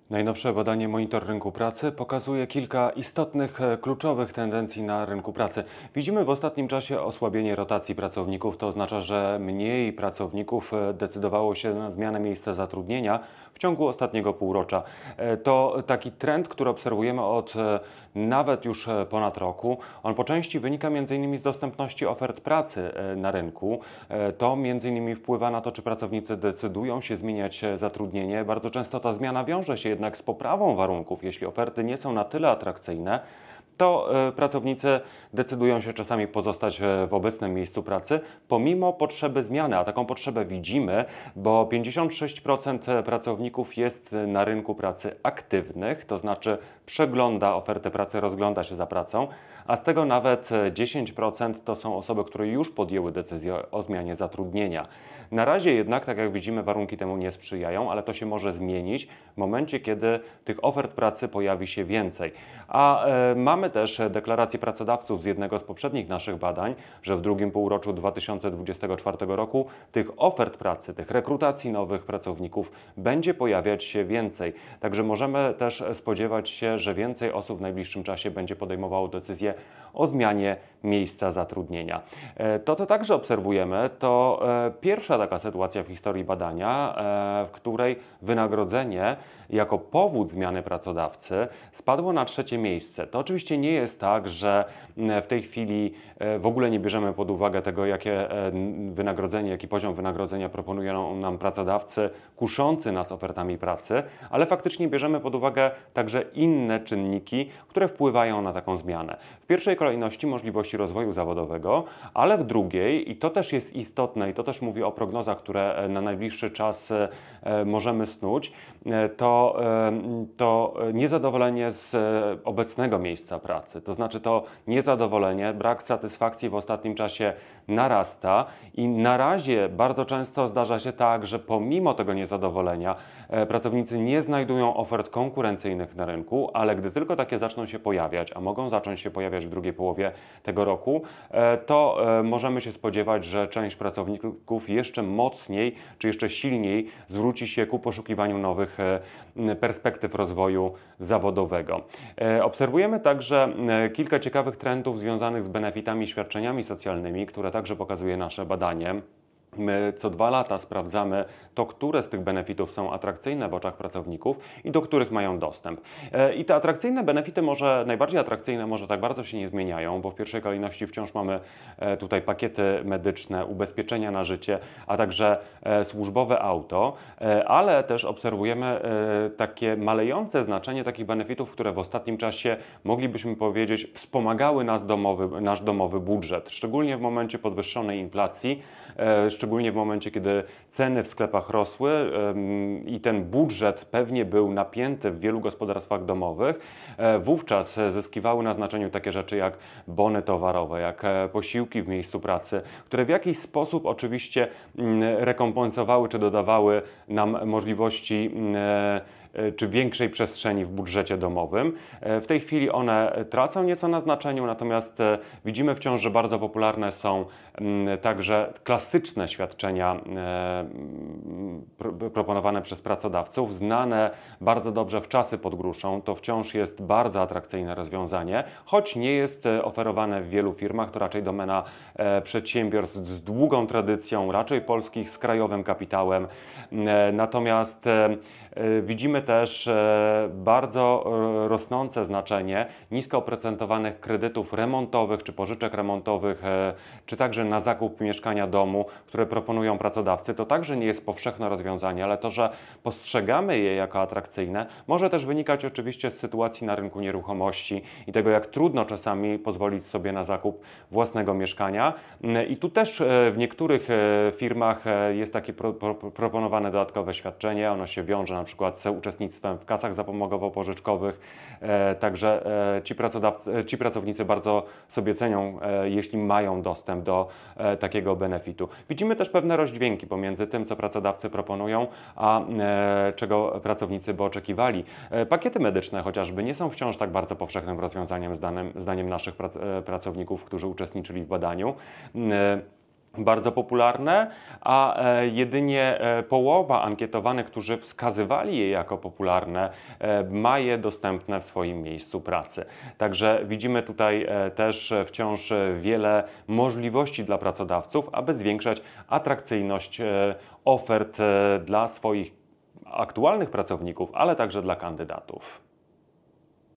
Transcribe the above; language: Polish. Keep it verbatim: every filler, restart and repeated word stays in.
Najnowsze badanie Monitor Rynku Pracy pokazuje kilka istotnych, e, kluczowych tendencji na rynku pracy. Widzimy w ostatnim czasie osłabienie rotacji pracowników. To oznacza, że mniej pracowników e, decydowało się na zmianę miejsca zatrudnienia w ciągu ostatniego półrocza. E, To taki trend, który obserwujemy od e, nawet już e, ponad roku. On po części wynika między innymi z dostępności ofert pracy e, na rynku. E, To między innymi wpływa na to, czy pracownicy decydują się zmieniać e, zatrudnienie. Bardzo często ta zmiana wiąże się jednak z poprawą warunków. Jeśli oferty nie są na tyle atrakcyjne, to e, pracownicy decydują się czasami pozostać e, w obecnym miejscu pracy, pomimo potrzeby zmiany. A taką potrzebę widzimy, bo pięćdziesiąt sześć procent pracowników jest na rynku pracy aktywnych, to znaczy przegląda ofertę pracy, rozgląda się za pracą, a z tego nawet e, dziesięć procent to są osoby, które już podjęły decyzję o zmianie zatrudnienia. Na razie jednak, tak jak widzimy, warunki temu nie sprzyjają, ale to się może zmienić w momencie, kiedy tych ofert pracy pojawi się więcej. A e, mamy też deklarację pracodawców z jednego z poprzednich naszych badań, że w drugim półroczu dwa tysiące dwudziestego czwartego roku tych ofert pracy, tych rekrutacji nowych pracowników będzie pojawiać się więcej. Także możemy też spodziewać się, że więcej osób w najbliższym czasie będzie podejmowało decyzję o zmianie miejsca zatrudnienia. E, To, co także obserwujemy, to e, pierwsza taka sytuacja w historii badania, e, w której wynagrodzenie jako powód zmiany pracodawcy spadło na trzecie miejsce. To oczywiście nie jest tak, że mm, w tej chwili e, w ogóle nie bierzemy pod uwagę tego, jakie e, n- wynagrodzenie, jaki poziom wynagrodzenia proponują nam pracodawcy kuszący nas ofertami pracy, ale faktycznie bierzemy pod uwagę także inne czynniki, które wpływają na taką zmianę. W pierwszej kolejności możliwości rozwoju zawodowego, ale w drugiej, i to też jest istotne, i to też mówi o prognozach, które e, na najbliższy czas e, e, możemy snuć, e, to, e, to niezadowolenie z e, obecnego miejsca pracy. To znaczy to niezadowolenie, brak satysfakcji w ostatnim czasie narasta i na razie bardzo często zdarza się tak, że pomimo tego niezadowolenia e, pracownicy nie znajdują ofert konkurencyjnych na rynku, ale gdy tylko takie zaczną się pojawiać, a mogą zacząć się pojawiać w drugiej połowie tego roku, e, to e, możemy się spodziewać, że część pracowników jeszcze mocniej czy jeszcze silniej zwróci się ku poszukiwaniu nowych e, perspektyw rozwoju zawodowego. E, Obserwujemy także e, kilka ciekawych trendów związanych z benefitami i świadczeniami socjalnymi, które także pokazuje nasze badanie. My co dwa lata sprawdzamy to, które z tych benefitów są atrakcyjne w oczach pracowników i do których mają dostęp. E, I te atrakcyjne benefity, może najbardziej atrakcyjne, może tak bardzo się nie zmieniają, bo w pierwszej kolejności wciąż mamy e, tutaj pakiety medyczne, ubezpieczenia na życie, a także e, służbowe auto, e, ale też obserwujemy e, takie malejące znaczenie takich benefitów, które w ostatnim czasie moglibyśmy powiedzieć wspomagały nas domowy, nasz domowy budżet, szczególnie w momencie podwyższonej inflacji, e, szczególnie w momencie, kiedy ceny w sklepach rosły em, i ten budżet pewnie był napięty w wielu gospodarstwach domowych, e, wówczas zyskiwały na znaczeniu takie rzeczy jak bony towarowe, jak e, posiłki w miejscu pracy, które w jakiś sposób oczywiście mm, rekompensowały czy dodawały nam możliwości mm, e, czy większej przestrzeni w budżecie domowym. E, W tej chwili one tracą nieco na znaczeniu, natomiast e, widzimy wciąż, że bardzo popularne są mm, także klasyczne świadczenia e, mm, pro, proponowane przez pracodawców, znane bardzo dobrze w czasy pod gruszą. To wciąż jest bardzo atrakcyjne rozwiązanie, choć nie jest e, oferowane w wielu firmach, to raczej domena e, przedsiębiorstw z długą tradycją, raczej polskich, z krajowym kapitałem. E, Natomiast e, e, widzimy też e, bardzo e, rosnące znaczenie nisko oprocentowanych kredytów remontowych czy pożyczek remontowych, e, czy także na zakup mieszkania domu, które proponują pracodawcy. To także nie jest powszechne rozwiązanie, ale to, że postrzegamy je jako atrakcyjne, może też wynikać oczywiście z sytuacji na rynku nieruchomości i tego, jak trudno czasami pozwolić sobie na zakup własnego mieszkania. I tu też e, w niektórych e, firmach e, jest takie pro, pro, proponowane dodatkowe świadczenie. Ono się wiąże na przykład z uczestnictwem w kasach zapomogowo-pożyczkowych. E, Także e, ci pracodawcy, ci pracownicy bardzo sobie cenią, e, jeśli mają dostęp do e, takiego benefitu. Widzimy też pewne rozdźwięki pomiędzy tym, co pracodawcy proponują, a e, czego pracownicy by oczekiwali. E, Pakiety medyczne chociażby nie są wciąż tak bardzo powszechnym rozwiązaniem zdaniem, zdaniem naszych prac, e, pracowników, którzy uczestniczyli w badaniu. E, bardzo popularne, a e, jedynie e, połowa ankietowanych, którzy wskazywali je jako popularne, e, ma je dostępne w swoim miejscu pracy. Także widzimy tutaj e, też wciąż wiele możliwości dla pracodawców, aby zwiększać atrakcyjność e, ofert e, dla swoich aktualnych pracowników, ale także dla kandydatów.